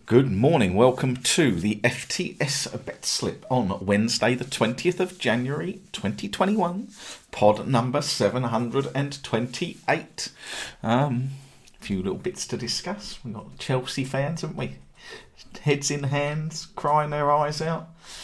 Good morning, welcome to the FTS Bet Slip on Wednesday the 20th of January 2021, pod number 728. A few little bits to discuss. We've got Chelsea fans, haven't we? Heads in hands, crying their eyes out.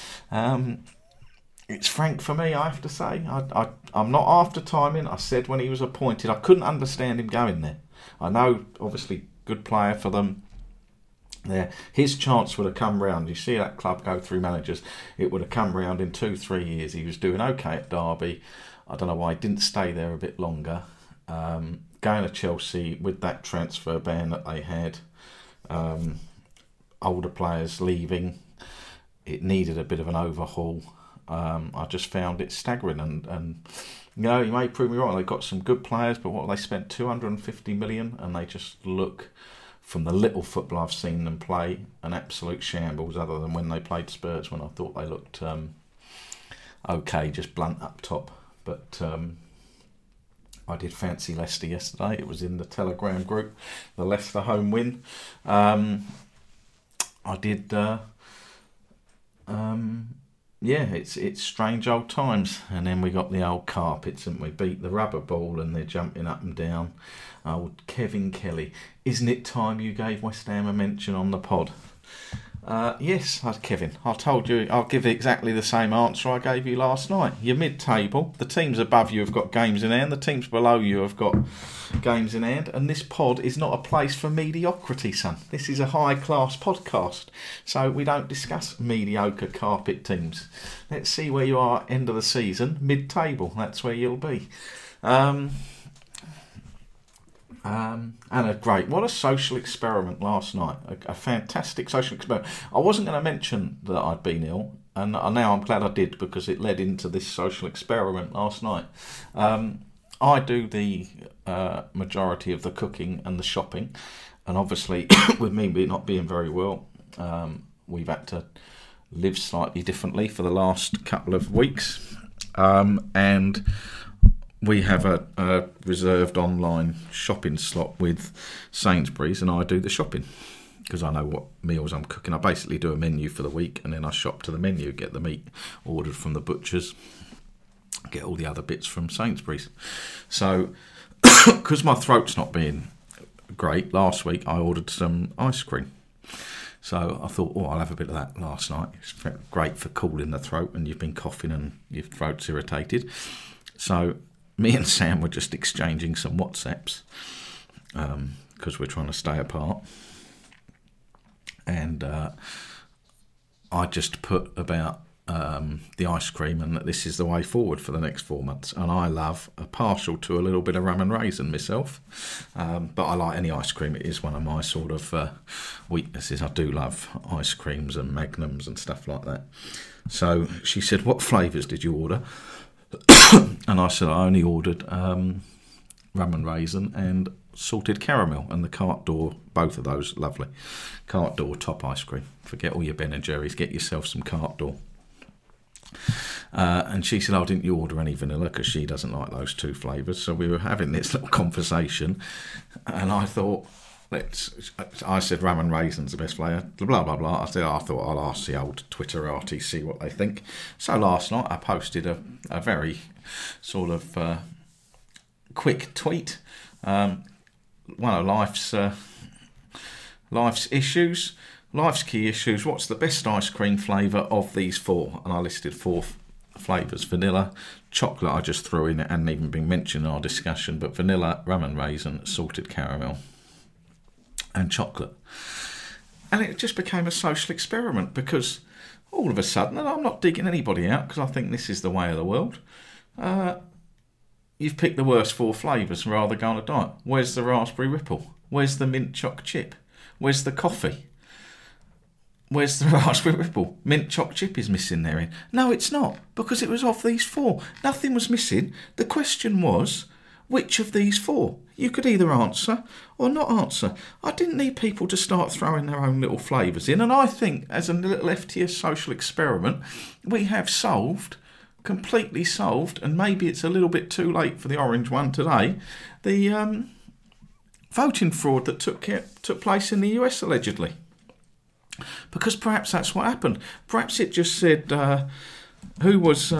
It's Frank for me, I have to say. I'm not after timing. I said when he was appointed, I couldn't understand him going there. I know, obviously, good player for them. There, his chance would have come round. You see that club go through managers. It would have come round in 2-3 years. He was doing okay at Derby. I don't know why he didn't stay there a bit longer. Going to Chelsea with that transfer ban that they had, older players leaving, it needed a bit of an overhaul. I just found it staggering, and you know, you may prove me wrong. They've got some good players, but what, they spent 250 million, and they just look, from the little football I've seen them play, an absolute shambles, other than when they played Spurs, when I thought they looked okay, just blunt up top. But I did fancy Leicester yesterday. It was in the Telegram group, the Leicester home win. I did... it's strange old times. And then we got the old carpets, and we beat the rubber ball, and they're jumping up and down. Old Kevin Kelly. Isn't it time you gave West Ham a mention on the pod? Yes, Kevin. I told you I'll give exactly the same answer I gave you last night. You're mid-table. The teams above you have got games in hand. The teams below you have got games in hand. And this pod is not a place for mediocrity, son. This is a high-class podcast. So we don't discuss mediocre carpet teams. Let's see where you are end of the season. Mid-table. That's where you'll be. What a social experiment last night. A fantastic social experiment. I wasn't going to mention that I'd been ill, and now I'm glad I did, because it led into this social experiment last night. I do the majority of the cooking and the shopping, and obviously with me not being very well, we've had to live slightly differently for the last couple of weeks, and we have a reserved online shopping slot with Sainsbury's, and I do the shopping because I know what meals I'm cooking. I basically do a menu for the week, and then I shop to the menu, get the meat ordered from the butchers, get all the other bits from Sainsbury's. So, because my throat's not being great, last week I ordered some ice cream. So I thought, I'll have a bit of that last night. It's great for cooling the throat, and you've been coughing and your throat's irritated. So me and Sam were just exchanging some WhatsApps because we're trying to stay apart. And I just put about the ice cream, and that this is the way forward for the next 4 months. And I love a partial to a little bit of rum and raisin myself. But I like any ice cream. It is one of my sort of weaknesses. I do love ice creams and magnums and stuff like that. So she said, what flavours did you order? And I said I only ordered rum and raisin and salted caramel, and the cart door, both of those, lovely. Cart door top ice cream. Forget all your Ben and Jerry's, get yourself some cart door. And she said, didn't you order any vanilla? Because she doesn't like those two flavours. So we were having this little conversation, and I thought, I said rum and raisin's the best flavour, blah, blah, blah. I thought I'll ask the old Twitterati, see what they think. So last night I posted a very sort of quick tweet. One of life's issues, life's key issues. What's the best ice cream flavour of these four? And I listed four flavours. Vanilla, chocolate I just threw in, it hadn't even been mentioned in our discussion, but vanilla, rum and raisin, salted caramel, and chocolate. And it just became a social experiment, because all of a sudden, and I'm not digging anybody out because I think this is the way of the world, you've picked the worst four flavours and rather go on a diet. Where's the raspberry ripple? Where's the mint choc chip? Where's the coffee? Where's the raspberry ripple? Mint choc chip is missing therein. No, it's not, because it was off these four. Nothing was missing. The question was, which of these four? You could either answer or not answer. I didn't need people to start throwing their own little flavours in. And I think, as a little FTS social experiment, we have completely solved, and maybe it's a little bit too late for the orange one today, the voting fraud that took place in the US, allegedly. because perhaps that's what happened. Perhaps it just said, who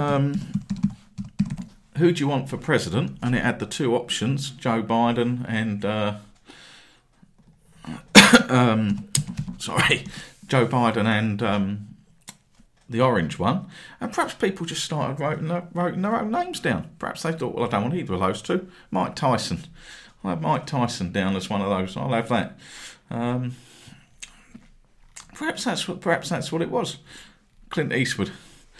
do you want for president? And it had the two options, Joe Biden and Joe Biden and the orange one. And perhaps people just started writing their own names down. Perhaps they thought, well, I don't want either of those two. Mike Tyson. I'll have Mike Tyson down as one of those. I'll have that. Perhaps that's what it was. Clint Eastwood.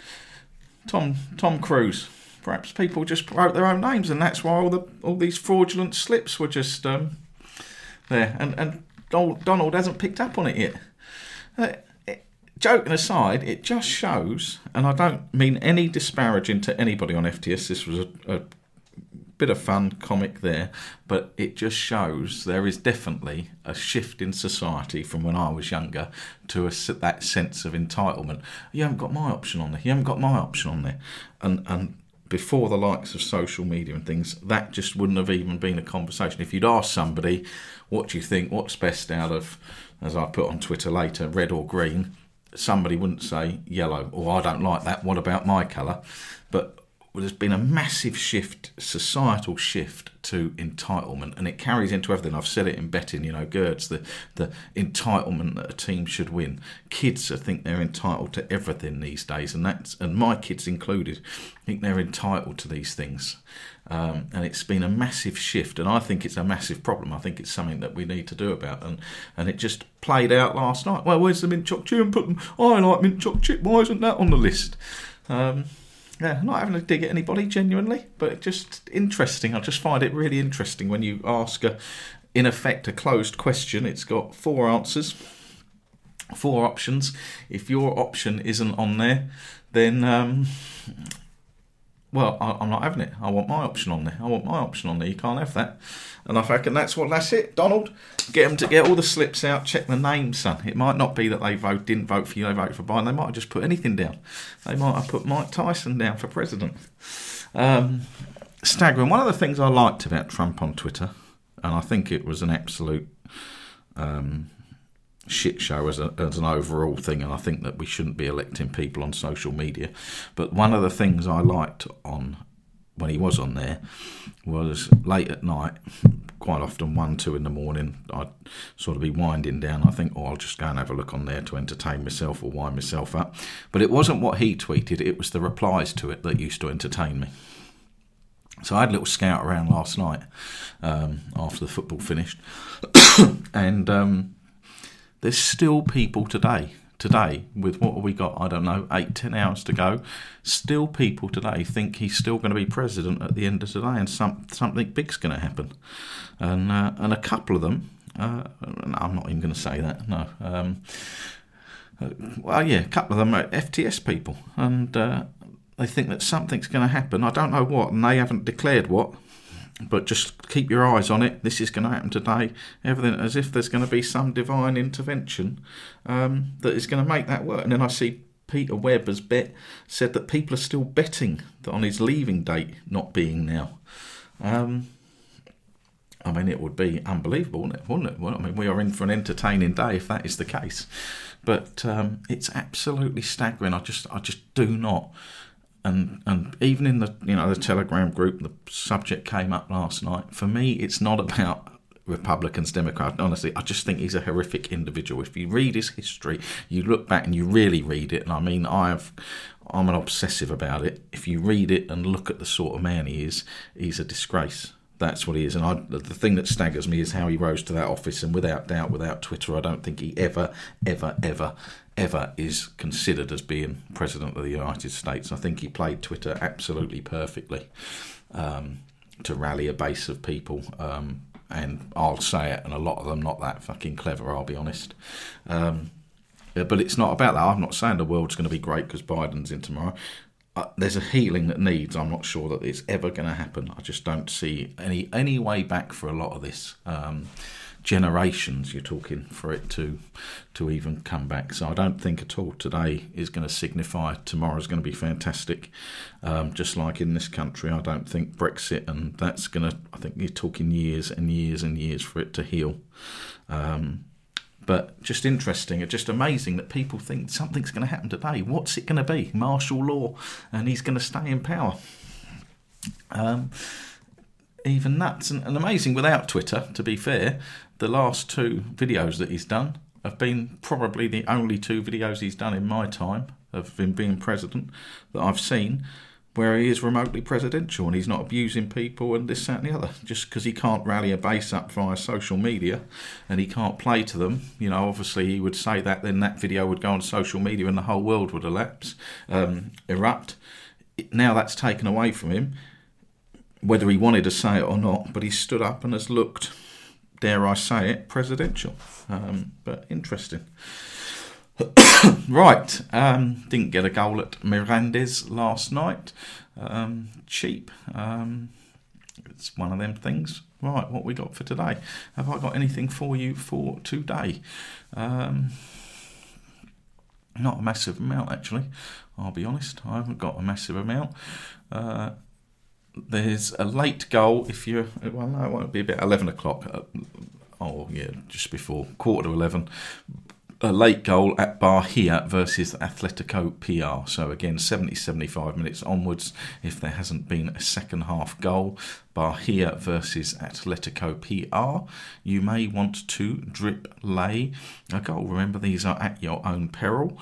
Tom Cruise. Perhaps people just wrote their own names, and that's why all these fraudulent slips were just there. And Donald hasn't picked up on it yet. Joking aside, it just shows, and I don't mean any disparaging to anybody on FTS. This was a bit of fun comic there, but it just shows there is definitely a shift in society from when I was younger to that sense of entitlement. You haven't got my option on there. You haven't got my option on there, and before the likes of social media and things, that just wouldn't have even been a conversation. If you'd asked somebody, what do you think, what's best out of, as I put on Twitter later, red or green, somebody wouldn't say yellow, or I don't like that, what about my colour? But there's been a massive shift, societal shift to entitlement, and it carries into everything. I've said it in betting, Gerds, the entitlement that a team should win. Kids think they're entitled to everything these days, and my kids included, think they're entitled to these things. And it's been a massive shift, and I think it's a massive problem. I think it's something that we need to do about, and it just played out last night. Well, where's the mint chocolate chip? And put them. I like mint chocolate chip. Why isn't that on the list? Yeah, not having a dig at anybody, genuinely, but it's just interesting. I just find it really interesting when you ask, in effect, a closed question. It's got 4 answers, 4 options. If your option isn't on there, then, I'm not having it. I want my option on there. You can't have that. And I reckon that's it. Donald, get them to get all the slips out, check the names, son. It might not be that they didn't vote for you, they voted for Biden. They might have just put anything down. They might have put Mike Tyson down for president. Staggering. One of the things I liked about Trump on Twitter, and I think it was an absolute shit show as an overall thing, and I think that we shouldn't be electing people on social media. But one of the things I liked when he was on there was late at night, quite often 1, 2 in the morning, I'd sort of be winding down. I think, I'll just go and have a look on there to entertain myself or wind myself up. But it wasn't what he tweeted, it was the replies to it that used to entertain me. So I had a little scout around last night after the football finished, and there's still people today with what have we got, I don't know, 8-10 hours to go, still people today think he's still going to be president at the end of today, and something big's going to happen. And a couple of them, no, I'm not even going to say that, no. A couple of them are FTS people, and they think that something's going to happen. I don't know what, and they haven't declared what. But just keep your eyes on it. This is going to happen today. Everything as if there's going to be some divine intervention that is going to make that work. And then I see Peter Webb has said that people are still betting that on his leaving date not being now. It would be unbelievable, wouldn't it? Well, we are in for an entertaining day if that is the case. But it's absolutely staggering. I just do not. And even in the Telegram group, the subject came up last night. For me, it's not about Republicans, Democrats. Honestly, I just think he's a horrific individual. If you read his history, you look back and you really read it. And I'm an obsessive about it. If you read it and look at the sort of man he is, he's a disgrace. That's what he is. And the thing that staggers me is how he rose to that office. And without doubt, without Twitter, I don't think he ever is considered as being president of the United States. I think he played Twitter absolutely perfectly to rally a base of people. And I'll say it, and a lot of them not that fucking clever, I'll be honest. But it's not about that. I'm not saying the world's going to be great because Biden's in tomorrow. There's a healing that needs. I'm not sure that it's ever going to happen. I just don't see any way back for a lot of this. Generations you're talking for it to even come back. So I don't think at all today is going to signify tomorrow's going to be fantastic. Just like in this country, I don't think Brexit and that's going to. I think you're talking years and years and years for it to heal. But just interesting, just amazing that people think something's going to happen today. What's it going to be? Martial law, and he's going to stay in power. Even nuts and amazing without Twitter, to be fair. The last 2 videos that he's done have been probably the only 2 videos he's done in my time of him being president that I've seen where he is remotely presidential and he's not abusing people and this, that and the other, just because he can't rally a base up via social media and he can't play to them. You know, obviously he would say that, then that video would go on social media and the whole world would erupt. Now that's taken away from him, whether he wanted to say it or not, but he stood up and has looked, dare I say it, presidential. But interesting. Right, didn't get a goal at Mirandes last night. Cheap. It's one of them things. Right, what we got for today? Have I got anything for you for today? Not a massive amount, actually. I'll be honest, I haven't got a massive amount. There's a late goal if you're... Well, no, it won't be about 11 o'clock. Just before 11:15. A late goal at Bahia versus Atletico PR. So again, 70-75 minutes onwards if there hasn't been a second half goal. Bahia versus Atletico PR. You may want to drip lay a goal. Remember, these are at your own peril.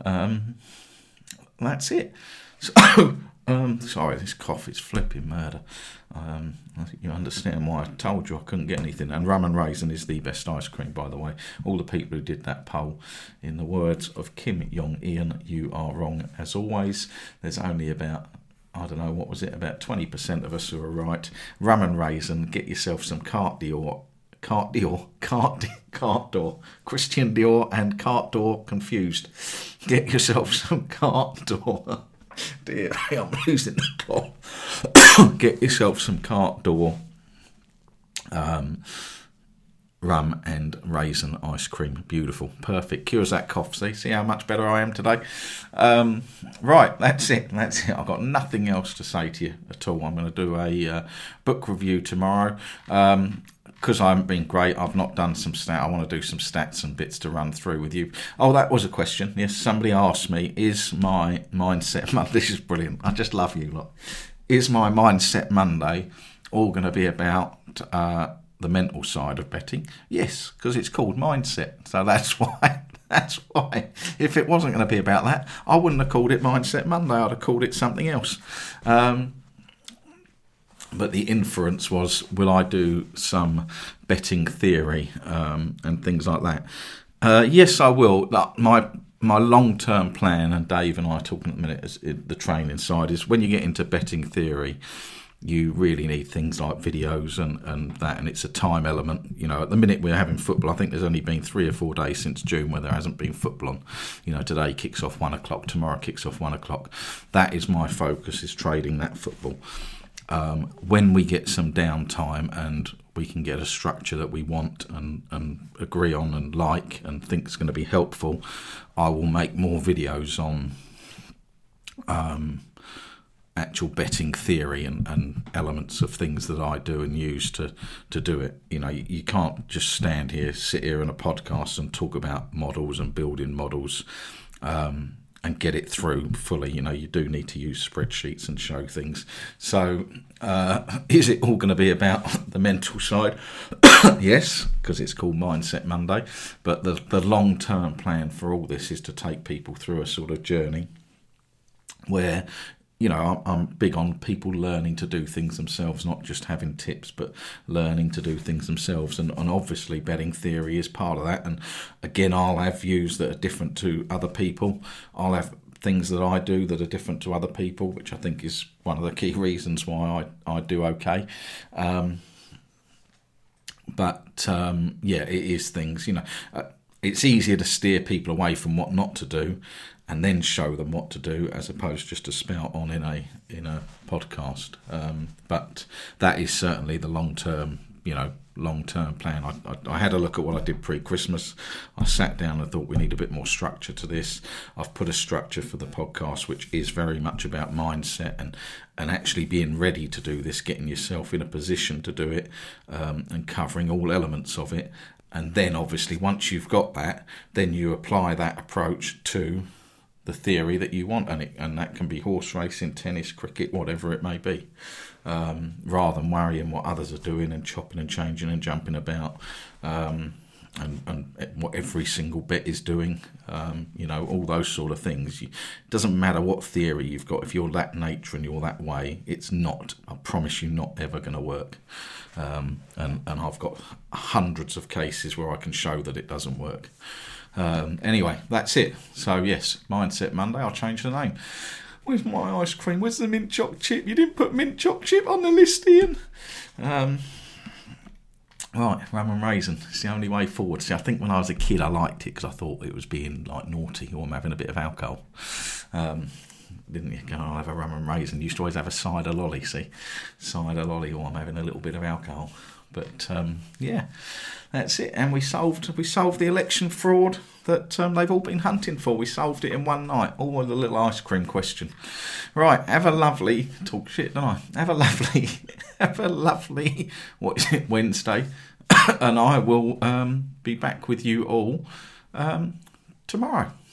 That's it. So, sorry, this cough is flipping murder. I think you understand why I told you I couldn't get anything. And rum and raisin is the best ice cream, by the way. All the people who did that poll, in the words of Kim Jong-un, you are wrong as always. There's only about, I don't know, what was it, about 20% of us who are right. Rum and raisin, get yourself some Carte d'Or, Christian Dior and Carte d'Or confused. Get yourself some Carte d'Or. Dear, I'm losing the plot. Get yourself some Carte d'Or rum and raisin ice cream. Beautiful. Perfect. Cures that cough. See how much better I am today? Right, that's it. I've got nothing else to say to you at all. I'm going to do a book review tomorrow. Because I haven't been great, I've not done some stats. I want to do some stats and bits to run through with you. Oh, that was a question. Yes, somebody asked me, is my Mindset Monday... This is brilliant. I just love you lot. Is my Mindset Monday all going to be about the mental side of betting? Yes, because it's called Mindset. So that's why. That's why. If it wasn't going to be about that, I wouldn't have called it Mindset Monday. I'd have called it something else. But the inference was, will I do some betting theory and things like that? Yes, I will. My long-term plan, and Dave and I are talking at the minute, is the training side, is when you get into betting theory, you really need things like videos and that, and it's a time element. You know, at the minute we're having football. I think there's only been 3 or 4 days since June where there hasn't been football on. You know, today kicks off 1 o'clock, tomorrow kicks off 1 o'clock. That is my focus, is trading that football. When we get some downtime and we can get a structure that we want and agree on and like and think is going to be helpful, I will make more videos on actual betting theory and elements of things that I do and use to do it. You know, you can't just sit here in a podcast and talk about models and building models and get it through fully. You know, you do need to use spreadsheets and show things. So is it all going to be about the mental side? Yes, because it's called Mindset Monday. But the long-term plan for all this is to take people through a sort of journey where, you know, I'm big on people learning to do things themselves, not just having tips, but learning to do things themselves. And obviously betting theory is part of that. And again, I'll have views that are different to other people. I'll have things that I do that are different to other people, which I think is one of the key reasons why I do okay. It is things, you know, it's easier to steer people away from what not to do and then show them what to do, as opposed just to spout on in a podcast. But that is certainly the long-term plan. I had a look at what I did pre-Christmas. I sat down and thought we need a bit more structure to this. I've put a structure for the podcast, which is very much about mindset and actually being ready to do this, getting yourself in a position to do it, and covering all elements of it. And then obviously once you've got that, then you apply that approach to the theory that you want, and that can be horse racing, tennis, cricket, whatever it may be, rather than worrying what others are doing and chopping and changing and jumping about, and what every single bet is doing, all those sort of things. It doesn't matter what theory you've got. If you're that nature and you're that way, it's not, I promise you, not ever going to work. And I've got hundreds of cases where I can show that it doesn't work. Anyway, that's it. So yes, Mindset Monday. I'll change the name. Where's my ice cream? Where's the mint choc chip? You didn't put mint choc chip on the list, Ian. Right, rum and raisin. It's the only way forward. See, I think when I was a kid, I liked it because I thought it was being like naughty, or I'm having a bit of alcohol. Didn't you? Go, I'll have a rum and raisin. Used to always have a cider lolly. See, cider lolly, or I'm having a little bit of alcohol. But yeah, that's it. And we solved the election fraud that they've all been hunting for. We solved it in one night. All with a little ice cream question. Right, have a lovely, talk shit, don't I? Have a lovely, what is it, Wednesday? And I will be back with you all tomorrow.